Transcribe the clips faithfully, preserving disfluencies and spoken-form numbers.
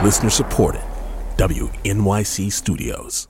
Listener supported. W N Y C Studios.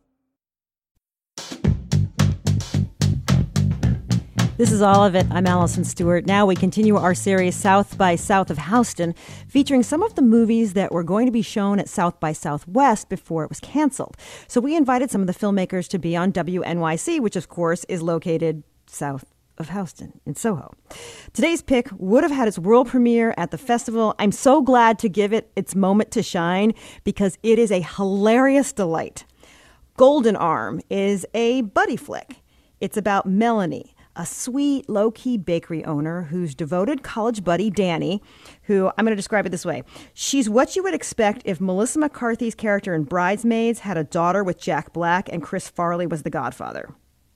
This is All of It. I'm Allison Stewart. Now we continue our series South by South of Houston, featuring some of the movies that were going to be shown at South by Southwest before it was canceled. So we invited some of the filmmakers to be on W N Y C, which of course is located south of Houston in Soho. Today's pick would have had its world premiere at the festival. I'm so glad to give it its moment to shine because it is a hilarious delight. Golden Arm is a buddy flick. It's about Melanie, a sweet, low-key bakery owner whose devoted college buddy, Danny, who I'm going to describe it this way. She's what you would expect if Melissa McCarthy's character in Bridesmaids had a daughter with Jack Black and Chris Farley was the godfather.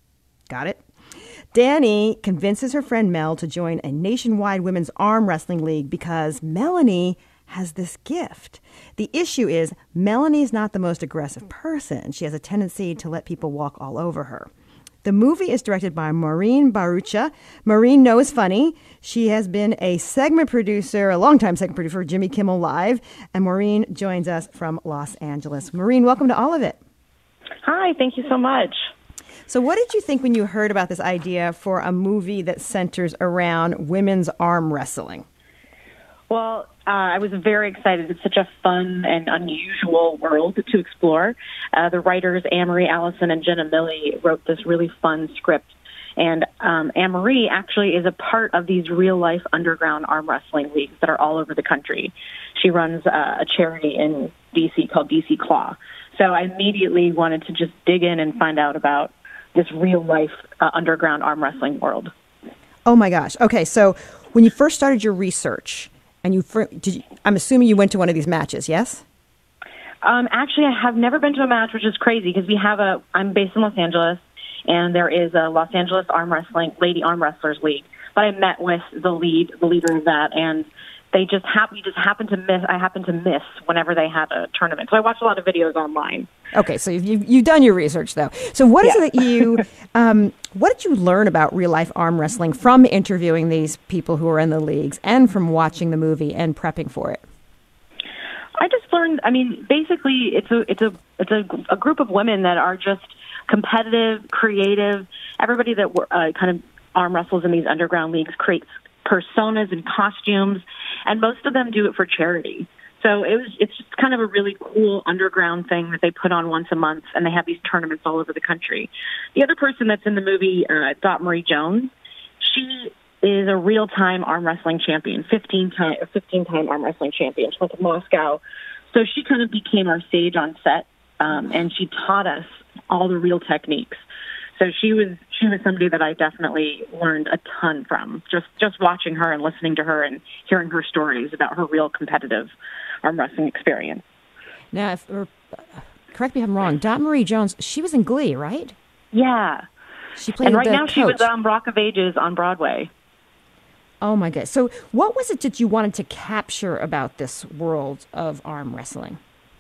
Got it? Danny convinces her friend Mel to join a nationwide women's arm wrestling league because Melanie has this gift. The issue is Melanie's not the most aggressive person. She has a tendency to let people walk all over her. The movie is directed by Maureen Barucha. Maureen knows funny. She has been a segment producer, a longtime segment producer for Jimmy Kimmel Live, and Maureen joins us from Los Angeles. Maureen, welcome to All of It. Hi, thank you so much. So what did you think when you heard about this idea for a movie that centers around women's arm wrestling? Well, uh, I was very excited. It's such a fun and unusual world to explore. Uh, the writers, Anne-Marie Allison and Jenna Milley, wrote this really fun script. And um, Anne-Marie actually is a part of these real-life underground arm wrestling leagues that are all over the country. She runs uh, a charity in D C called D C Claw. So I immediately wanted to just dig in and find out about this real-life uh, underground arm wrestling world. Oh, my gosh. Okay, so when you first started your research, and you, did you, I'm assuming you went to one of these matches, yes? Um, actually, I have never been to a match, which is crazy because we have a. I'm based in Los Angeles, and there is a Los Angeles Arm Wrestling Lady Arm Wrestlers League. But I met with the lead, the leader of that, and they just hap- we just happened to miss. I happened to miss whenever they had a tournament. So I watched a lot of videos online. Okay, so you've you've done your research though. So what is yeah. it that you? Um, what did you learn about real life arm wrestling from interviewing these people who are in the leagues and from watching the movie and prepping for it? I just learned. I mean, basically, it's a it's a it's a, a group of women that are just competitive, creative. Everybody that uh, kind of arm wrestles in these underground leagues creates personas and costumes, and most of them do it for charity. So it was, it's just kind of a really cool underground thing that they put on once a month, and they have these tournaments all over the country. The other person that's in the movie, uh, Dot Marie Jones, she is a real-time arm wrestling champion, fifteen-time fifteen-time arm wrestling champion. She went to Moscow. So she kind of became our sage on set, um, and she taught us all the real techniques. So she was she was somebody that I definitely learned a ton from, just just watching her and listening to her and hearing her stories about her real competitive arm wrestling experience. Now, if, or, correct me if I'm wrong, Dot Marie Jones, she was in Glee, right? Yeah. She played and right the now coach. she was on Rock of Ages on Broadway. Oh, my God. So what was it that you wanted to capture about this world of arm wrestling?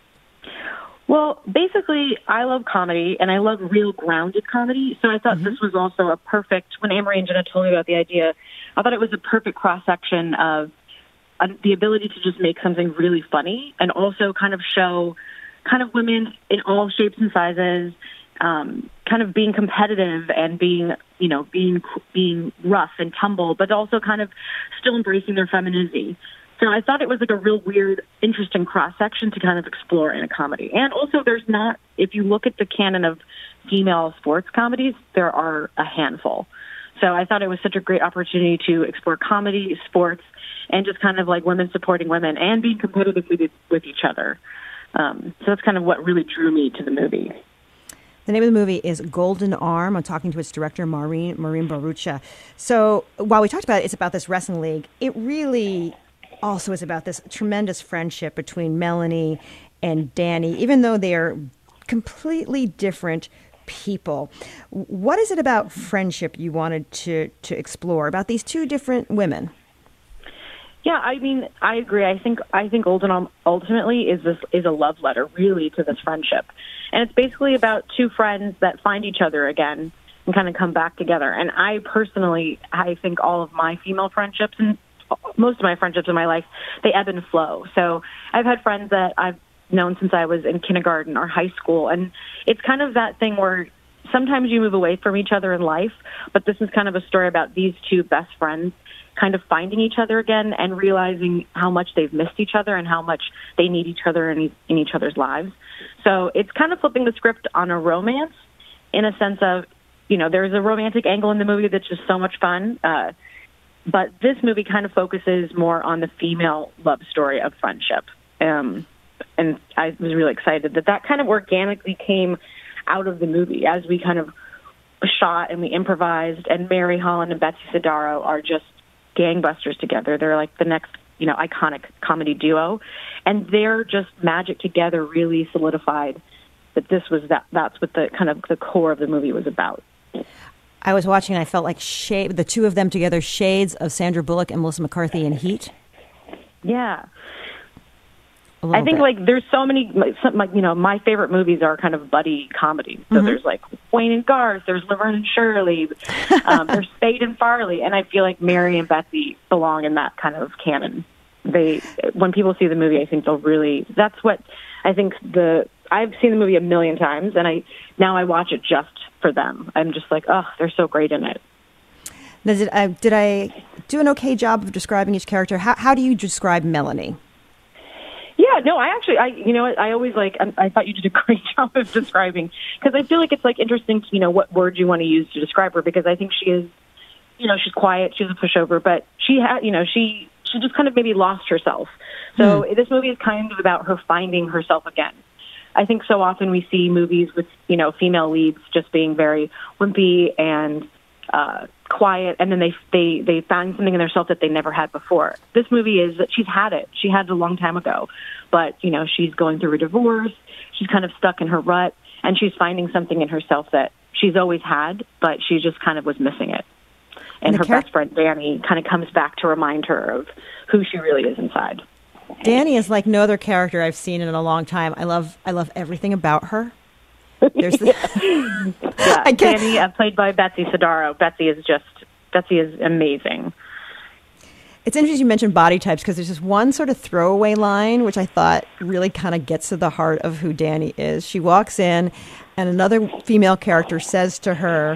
Well, basically, I love comedy, and I love real grounded comedy, so I thought mm-hmm. this was also a perfect, when Anne-Marie and Jenna told me about the idea, I thought it was a perfect cross-section of uh, the ability to just make something really funny and also kind of show kind of women in all shapes and sizes, um, kind of being competitive and being, you know, being being rough and tumble, but also kind of still embracing their femininity. So I thought it was like a real weird, interesting cross-section to kind of explore in a comedy. And also there's not, if you look at the canon of female sports comedies, there are a handful. So I thought it was such a great opportunity to explore comedy, sports, and just kind of like women supporting women and being competitive with, with each other. Um, so that's kind of what really drew me to the movie. The name of the movie is Golden Arm. I'm talking to its director, Maureen, Maureen Barucha. So while we talked about it, it's about this wrestling league. It really also is about this tremendous friendship between Melanie and Danny, even though they are completely different people. What is it about friendship you wanted to, to explore about these two different women? Yeah, I mean, I agree. I think I think Golden Arm ultimately is this is a love letter, really, to this friendship, and it's basically about two friends that find each other again and kind of come back together. And I personally, I think all of my female friendships and most of my friendships in my life, they ebb and flow. So I've had friends that I've known since I was in kindergarten or high school. And it's kind of that thing where sometimes you move away from each other in life, but this is kind of a story about these two best friends kind of finding each other again and realizing how much they've missed each other and how much they need each other in, in each other's lives. So it's kind of flipping the script on a romance in a sense of, you know, there's a romantic angle in the movie that's just so much fun. Uh, but this movie kind of focuses more on the female love story of friendship. Um, and I was really excited that that kind of organically came out of the movie as we kind of shot and we improvised. And Mary Holland and Betsy Sidaro are just gangbusters together. They're like the next, you know, iconic comedy duo. And their just magic together really solidified that this was that that's what the kind of the core of the movie was about. I was watching and I felt like shade, the two of them together, shades of Sandra Bullock and Melissa McCarthy in Heat. Yeah. I think bit. like there's so many, some, like, you know, my favorite movies are kind of buddy comedy. So mm-hmm. there's like Wayne and Garth, there's Laverne and Shirley, um, there's Spade and Farley, and I feel like Mary and Betsy belong in that kind of canon. They, when people see the movie, I think they'll really. That's what I think the. I've seen the movie a million times, and I now I watch it just for them. I'm just like, oh, they're so great in it. Now, did I did I do an okay job of describing each character? How how do you describe Melanie? Yeah, no, I actually, I you know, I always like, I, I thought you did a great job of describing, because I feel like it's like interesting to, you know, what words you want to use to describe her, because I think she is, you know, she's quiet, she's a pushover, but she had, you know, she, she just kind of maybe lost herself. So mm. this movie is kind of about her finding herself again. I think so often we see movies with, you know, female leads just being very wimpy and uh, quiet, and then they they they found something in themselves that they never had before. This movie is that she's had it. She had it a long time ago, but you know she's going through a divorce. She's kind of stuck in her rut, and she's finding something in herself that she's always had, but she just kind of was missing it. And, and her char- best friend Danny kind of comes back to remind her of who she really is inside. Danny is like no other character I've seen in a long time. I love I love everything about her. There's the yeah, I Danny, uh, played by Betsy Sidaro. Betsy is just Betsy is amazing. It's interesting you mentioned body types, because there's this one sort of throwaway line which I thought really kind of gets to the heart of who Danny is. She walks in, and another female character says to her,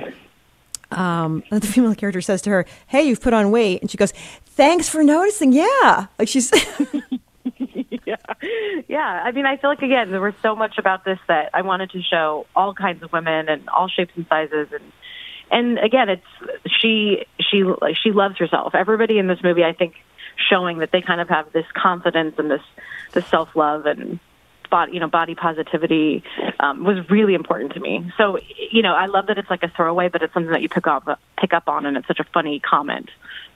um, another female character says to her, "Hey, you've put on weight," and she goes, "Thanks for noticing." Yeah, like she's. yeah, yeah. I mean, I feel like again there was so much about this that I wanted to show all kinds of women and all shapes and sizes, and and again, it's she she like she loves herself. Everybody in this movie, I think, showing that they kind of have this confidence and this this self love and body you know body positivity um, was really important to me. So you know, I love that it's like a throwaway, but it's something that you pick up pick up on, and it's such a funny comment.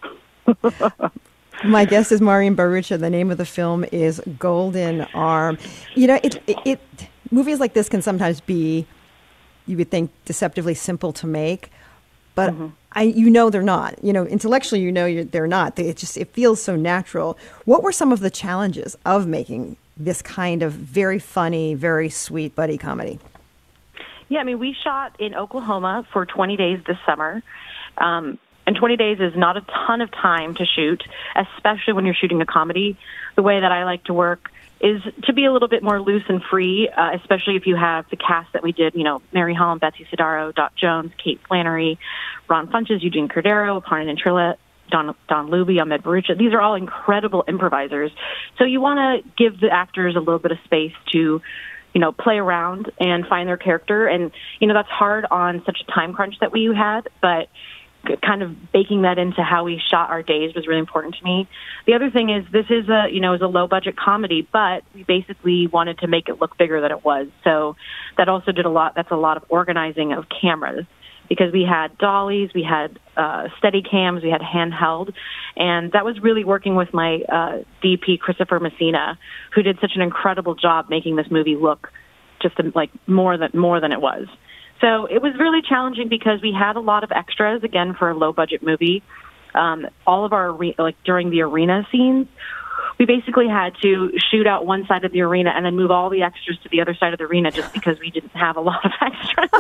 My guest is Maureen Bharoocha. The name of the film is Golden Arm. You know, it, it, it movies like this can sometimes be, you would think, deceptively simple to make, but mm-hmm. I, you know, they're not. You know, intellectually, you know, you're, they're not. They, it just it feels so natural. What were some of the challenges of making this kind of very funny, very sweet buddy comedy? Yeah, I mean, we shot in Oklahoma for twenty days this summer. Um, And twenty days is not a ton of time to shoot, especially when you're shooting a comedy. The way that I like to work is to be a little bit more loose and free, uh, especially if you have the cast that we did, you know, Mary Holland, Betsy Sidaro, Dot Jones, Kate Flannery, Ron Funches, Eugene Cordero, Aparna Nancherla, Don, Don Luby, Ahmed Bharoocha. These are all incredible improvisers. So you want to give the actors a little bit of space to, you know, play around and find their character. And, you know, that's hard on such a time crunch that we had, but kind of baking that into how we shot our days was really important to me. The other thing is this is a, you know, is a low budget comedy, but we basically wanted to make it look bigger than it was. So that also did a lot. That's a lot of organizing of cameras, because we had dollies, we had uh, steady cams, we had handheld, and that was really working with my uh, D P, Christopher Messina, who did such an incredible job making this movie look just like more than more than it was. So it was really challenging because we had a lot of extras, again, for a low-budget movie. Um, all of our, like, during the arena scenes, we basically had to shoot out one side of the arena and then move all the extras to the other side of the arena just because we didn't have a lot of extras.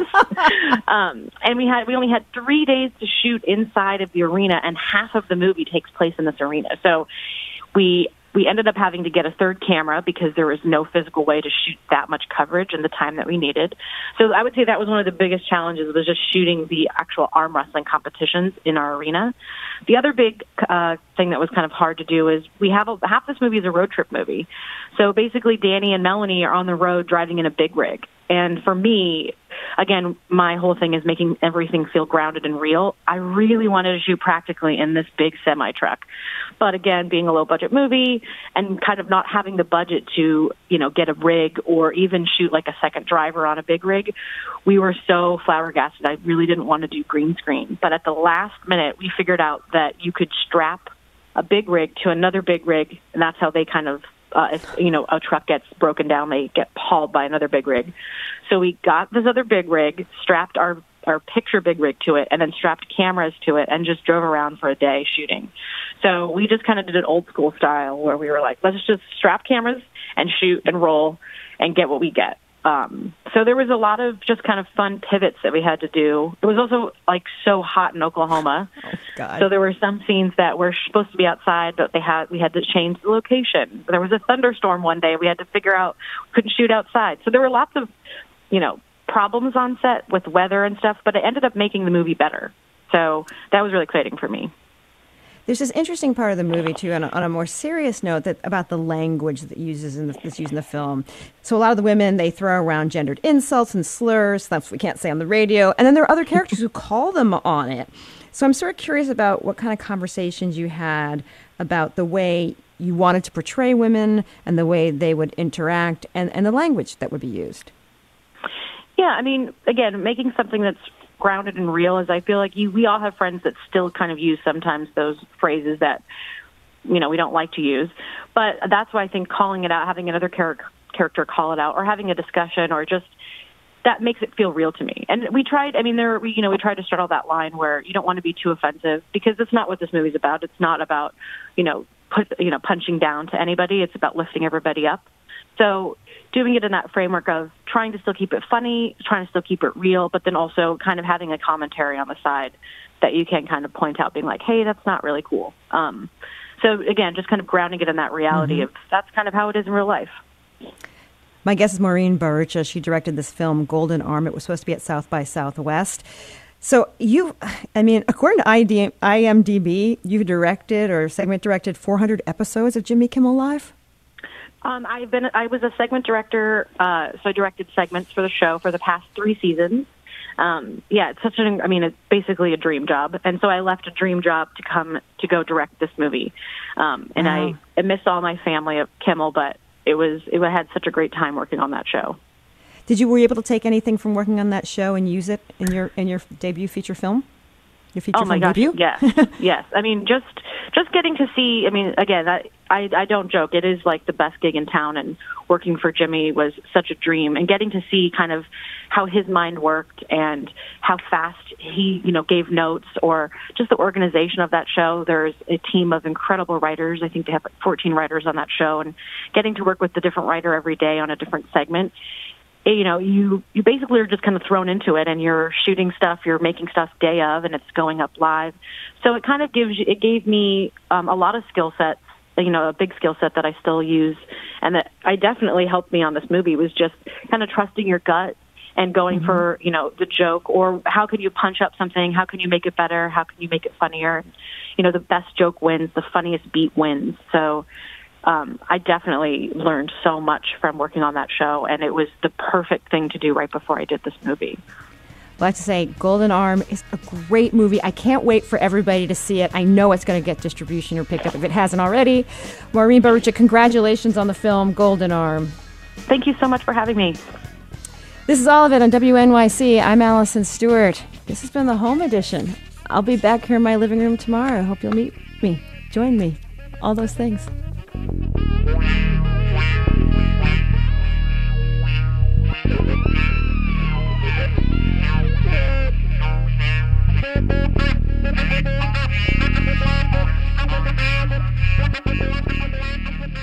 um, and we had we only had three days to shoot inside of the arena, and half of the movie takes place in this arena. So we we ended up having to get a third camera because there was no physical way to shoot that much coverage in the time that we needed. So I would say that was one of the biggest challenges, was just shooting the actual arm wrestling competitions in our arena. The other big uh, thing that was kind of hard to do is we have a, half this movie is a road trip movie. So basically Danny and Melanie are on the road driving in a big rig. And for me, again, my whole thing is making everything feel grounded and real. I really wanted to shoot practically in this big semi-truck. But again, being a low-budget movie and kind of not having the budget to, you know, get a rig or even shoot like a second driver on a big rig, we were so flabbergasted. I really didn't want to do green screen. But at the last minute, we figured out that you could strap a big rig to another big rig, and that's how they kind of Uh, if, you know, a truck gets broken down, they get hauled by another big rig. So we got this other big rig, strapped our, our picture big rig to it, and then strapped cameras to it and just drove around for a day shooting. So we just kind of did it old school style where we were like, let's just strap cameras and shoot and roll and get what we get. Um, so there was a lot of just kind of fun pivots that we had to do. It was also like so hot in Oklahoma. Oh, God. So there were some scenes that were supposed to be outside, but they had, we had to change the location. There was a thunderstorm one day. We had to figure out, couldn't shoot outside. So there were lots of, you know, problems on set with weather and stuff, but it ended up making the movie better. So that was really exciting for me. There's this interesting part of the movie, too, on a, on a more serious note, that about the language that uses in the, that's used in the film. So a lot of the women, they throw around gendered insults and slurs, stuff we can't say on the radio. And then there are other characters who call them on it. So I'm sort of curious about what kind of conversations you had about the way you wanted to portray women and the way they would interact and, and the language that would be used. Yeah, I mean, again, making something that's grounded and real is, I feel like you, we all have friends that still kind of use sometimes those phrases that, you know, we don't like to use. But that's why I think calling it out, having another char- character call it out, or having a discussion, or just that makes it feel real to me. And we tried, I mean, there, we, you know, we tried to straddle that line where you don't want to be too offensive, because that's not what this movie's about. It's not about, you know, put, you know, punching down to anybody. It's about lifting everybody up. So doing it in that framework of trying to still keep it funny, trying to still keep it real, but then also kind of having a commentary on the side that you can kind of point out, being like, hey, that's not really cool. Um, so, again, just kind of grounding it in that reality mm-hmm. of that's kind of how it is in real life. My guest is Maureen Baricha. She directed this film, Golden Arm. It was supposed to be at South by Southwest. So you, I mean, according to I M D B, you've directed or segment directed four hundred episodes of Jimmy Kimmel Live? Um, I've been. I was a segment director, uh, so I directed segments for the show for the past three seasons. Um, yeah, it's such an. I mean, it's basically a dream job, and so I left a dream job to come to go direct this movie. Um, and wow. I, I miss all my family at Kimmel, but it was. It had such a great time working on that show. Did you were you able to take anything from working on that show and use it in your in your debut feature film? Your feature oh my film gosh! debut? Yes, yes. I mean, just just getting to see. I mean, again, I, I I don't joke. It is like the best gig in town, and working for Jimmy was such a dream. And getting to see kind of how his mind worked and how fast he, you know, gave notes, or just the organization of that show. There's a team of incredible writers. I think they have like fourteen writers on that show, and getting to work with a different writer every day on a different segment. You know, you, you basically are just kind of thrown into it, and you're shooting stuff, you're making stuff day of, and it's going up live. So it kind of gives you, it gave me um, a lot of skill sets, you know, a big skill set that I still use, and that I definitely helped me on this movie was just kind of trusting your gut and going mm-hmm. for, you know, the joke, or how can you punch up something? How can you make it better? How can you make it funnier? You know, the best joke wins, the funniest beat wins. So Um, I definitely learned so much from working on that show, and it was the perfect thing to do right before I did this movie. Well, I have to say, Golden Arm is a great movie. I can't wait for everybody to see it. I know it's going to get distribution or picked up if it hasn't already. Maureen Baricha, congratulations on the film, Golden Arm. Thank you so much for having me. This is all of it on W N Y C. I'm Allison Stewart. This has been the Home Edition. I'll be back here in my living room tomorrow. I hope you'll meet me, join me, all those things. Thank you.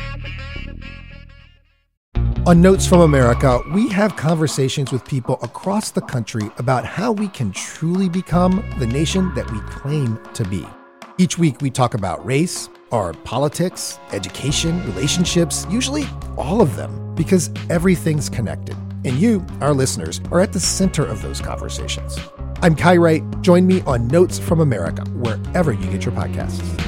On Notes from America, we have conversations with people across the country about how we can truly become the nation that we claim to be. Each week, we talk about race, or politics, education, relationships, usually all of them, because everything's connected. And you, our listeners, are at the center of those conversations. I'm Kai Wright. Join me on Notes from America, wherever you get your podcasts.